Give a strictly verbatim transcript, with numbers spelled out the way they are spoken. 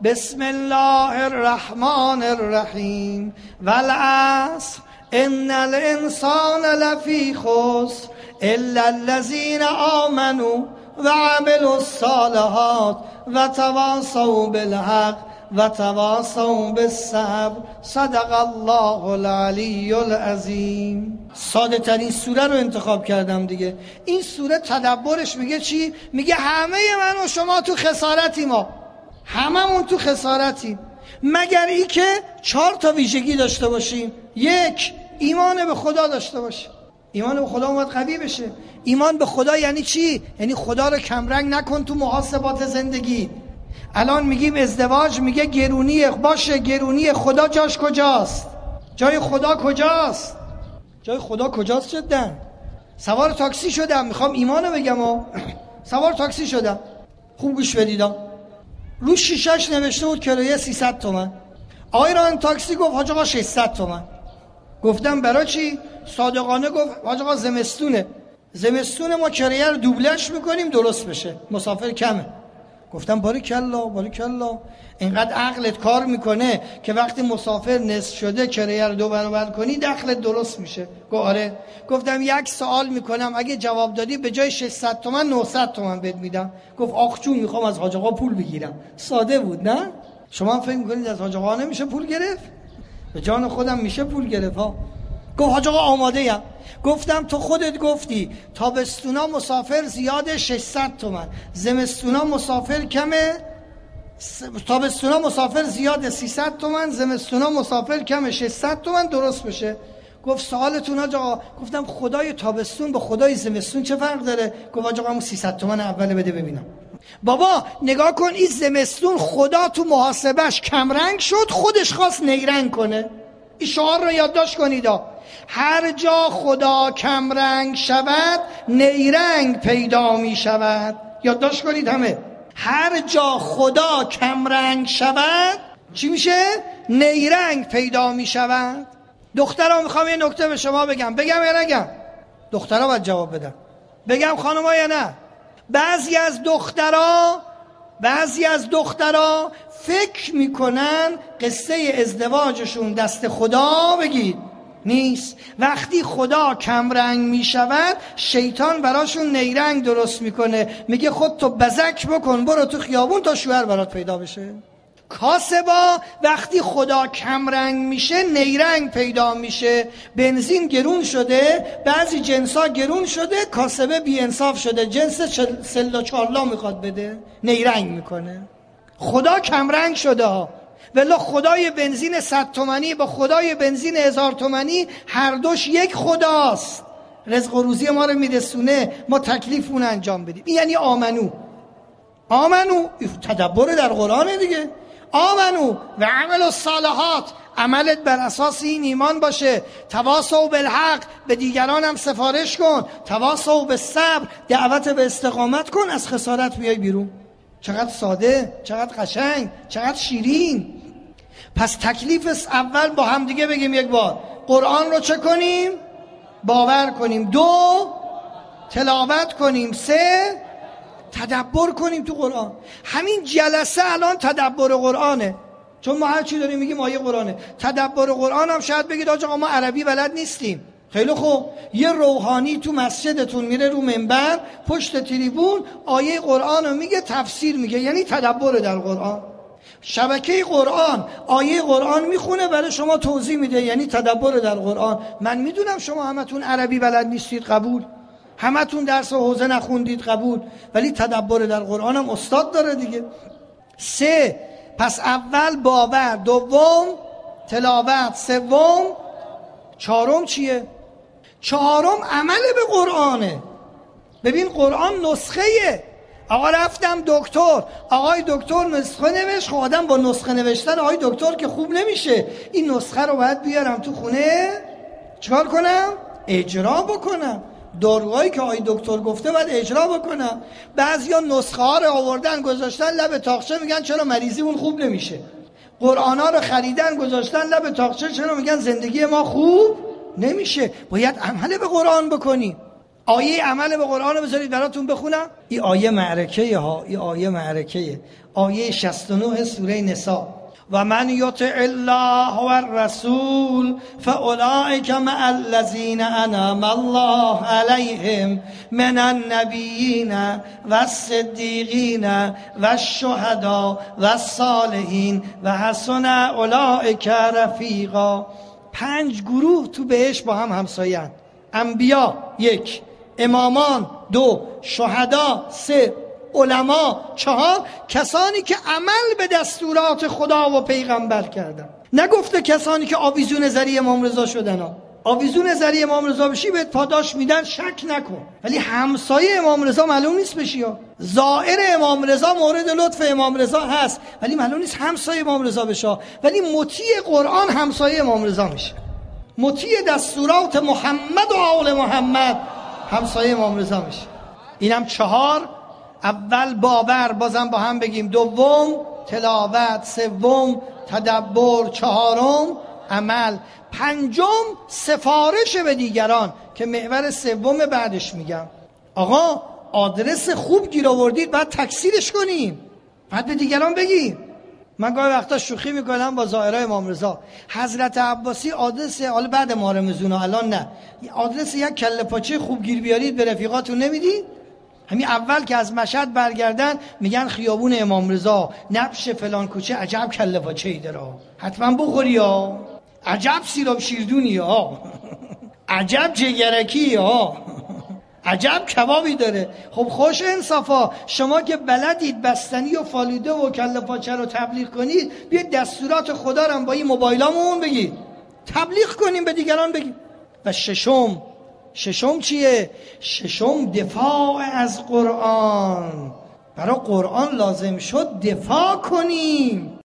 بسم الله الرحمن الرحیم والعصر ان الانسان لفی خسر الا الذین آمنوا وعملوا الصالحات وتواصوا بالحق وتواصوا بالصبر صدق الله العلی العظیم. ساده ترین سوره رو انتخاب کردم دیگه. این سوره تدبرش میگه چی؟ میگه همه من و شما تو خسارتیم، ما هممون تو خسارتیم، مگر ای که چهار تا ویژگی داشته باشیم. یک، ایمان به خدا داشته باشیم. ایمان به خدا باید قوی بشه. ایمان به خدا یعنی چی؟ یعنی خدا رو کمرنگ نکن تو محاسبات زندگی. الان میگیم ازدواج، میگه گرونی باشه، گرونی خدا جاش کجاست؟ جای خدا کجاست؟ جای خدا کجاست؟ جدا سوار تاکسی شدم، میخوام ایمانو بگم و سوار تاکسی شدم، خوب گوش بدیدم، رو شیشش نوشته بود کرایه سیصد تومن. آقای ران تاکسی گفت حاج آقا ششصد تومن. گفتم برای چی؟ صادقانه گفت حاج آقا زمستونه، زمستون ما کرایه رو دوبلش میکنیم درست بشه، مسافر کمه. گفتم باریکلا باریکلا، اینقدر عقلت کار میکنه که وقتی مسافر نصف شده کرایه رو دو برابر کنی دخلت درست میشه. گفت آره. گفتم یک سوال میکنم، اگه جواب دادی به جای ششصد تومن نهصد تومن بهت میدم. گفت آخ جون میخوام از حاج آقا پول بگیرم. ساده بود نه؟ شما هم فکر میکنید از حاج آقا نمیشه پول گرفت؟ به جان خودم میشه پول گرفت ها. گفت حاج آقا آماده ام. گفتم تو خودت گفتی تابستونا مسافر زیاده ششصد تومن، زمستونا مسافر کمه، تابستونا مسافر زیاده سیصد تومن، زمستونا مسافر کمه ششصد تومن، درست بشه. گفت سوالتون حاج آقا. گفتم خدای تابستون با خدای زمستون چه فرق داره؟ گفت حاج آقا همون سیصد تومن اول بده ببینم. بابا نگاه کن، این زمستون خدا تو محاسبش کمرنگ شد، خودش خواست نیرنگ کنه. این شعار رو یادداشت کنید، هر جا خدا کمرنگ شود نیرنگ پیدا می شود. یادداشت کنید همه، هر جا خدا کمرنگ شود چی میشه؟ نیرنگ پیدا می شود. دخترها میخوام یه نکته به شما بگم، بگم یا نگم؟ دخترها باید جواب بدن. بگم خانم‌ها یا نه؟ بعضی از دخترها بعضی از دخترها فکر میکنن قصه ازدواجشون دست خدا بگید نیست. وقتی خدا کمرنگ میشود شیطان براشون نیرنگ درست میکنه، میگه خود تو بزک بکن برو تو خیابون تا شوهر برات پیدا بشه. کاسبا وقتی خدا کمرنگ میشه نیرنگ پیدا میشه. بنزین گرون شده، بعضی جنسا گرون شده، کاسبه بی انصاف شده، جنس سلا چارلا میخواد بده، نیرنگ میکنه. خدا کمرنگ شده ها. ولی خدای بنزین صد تومنی با خدای بنزین هزار تومنی هر دوش یک خداست. رزق و روزی ما رو میرسونه، ما تکلیف اون انجام بدیم. این یعنی آمنو. آمنو تدبر در قرآن دیگه. آمنو و عمل الصالحات، عملت بر اساس این ایمان باشه. تواصوا بالحق، به دیگران هم سفارش کن. تواصوا بالصبر، دعوت به استقامت کن، از خسارت بیای بیرون. چقدر ساده، چقدر قشنگ، چقدر شیرین. پس تکلیف اول با هم دیگه بگیم یک بار، قرآن رو چه کنیم؟ باور کنیم. دو، تلاوت کنیم. سه، تدبر کنیم تو قرآن. همین جلسه الان تدبر قرآنه، چون ما هر چی داریم میگیم آیه قرآنه. تدبر قرآن هم شاید بگید آقا ما عربی بلد نیستیم. خیلی خوب، یه روحانی تو مسجدتون میره رو منبر پشت تریبون آیه قرآن رو میگه، تفسیر میگه، یعنی تدبر در قرآن. شبکه قرآن آیه قرآن میخونه برای شما توضیح میده، یعنی تدبر در قرآن. من میدونم شما همتون عربی بلد نیستید، قبول. همتون درس و حوزه نخوندید، قبول. ولی تدبر در قرآن هم استاد داره دیگه. سه، پس اول باور، دوم تلاوت، سوم، چهارم چیه؟ چهارم عمل به قرآنه. ببین قرآن نسخه‌ایه. آقا رفتم دکتر، آقای دکتر نسخه نوشت. خب آدم با نسخه نوشتن آقای دکتر که خوب نمیشه. این نسخه رو باید بیارم تو خونه، چکار کنم؟ اجرا بکنم. داروهایی که آقای دکتر گفته باید اجرا بکنم. بعضیا نسخه ها رو آوردن گذاشتن لب تاقچه، میگن چرا مریضی اون خوب نمیشه. قرآن ها رو خریدن گذاشتن لب تاقچه، چرا میگن زندگی ما خوب نمیشه. باید عمل به قرآن بکنی. آیه عمل به قرآن رو بذارید براتون بخونم. این آیه معرکه ها، این آیه معرکه، آیه شصت و نه سوره نساء. و من یطع الله و الرسول فاولئک مع الذین انعم الله علیهم من النبیین و الصدیقین و الشهداء و الصالحین و حسن اولئک رفیقا. پنج گروه تو بهشت با هم همسایه‌اند. انبیا یک، امامان دو، شهدا سه، علما چهار، کسانی که عمل به دستورات خدا و پیغمبر کردن. نگفته کسانی که آویزون ذریع امام رضا شدن ها. آویزون ذریع امام رضا بشی بهت پاداش میدن، شک نکن، ولی همسایه امام رضا معلوم نیست بشی ها. زائر امام رضا مورد لطف امام رضا هست ولی معلوم نیست همسایه امام رضا بشه. ولی مطیع قرآن همسایه امام رضا میشه، مطیع دستورات محمد و آل محمد همسایه امام رضا میشه. اینم چهار. اول باور، بازم با هم بگیم. دوم تلاوت، سوم تدبر، چهارم عمل، پنجم سفارش به دیگران که محور سوم بعدش میگم. آقا آدرس خوب گیر آوردید بعد تکثیرش کنیم، بعد به دیگران بگیم. من گاهی وقتا شوخی میکنم با زائرای امام رضا. حضرت عباسی آدرس، حالا بعد ما رمزونا الان نه، آدرس یک کله پاچه خوب گیر بیارید به رفیقاتون نمیدید؟ همین اول که از مشهد برگردن میگن خیابون امام رضا، نبش فلان کوچه، عجب کله پاچه ای داره، حتما بخوری ها، عجب سیراب شیردونی ها، عجب جگرکی ها، عجب کبابی داره. خب خوش انصافا، شما که بلدید بستنی و فالوده و کله پاچه رو تبلیغ کنید، بیاید دستورات خدا رو با این موبایلامون بگید، تبلیغ کنیم به دیگران بگید. و ششم، ششم چیه؟ ششم دفاع از قرآن. برای قرآن لازم شد دفاع کنیم.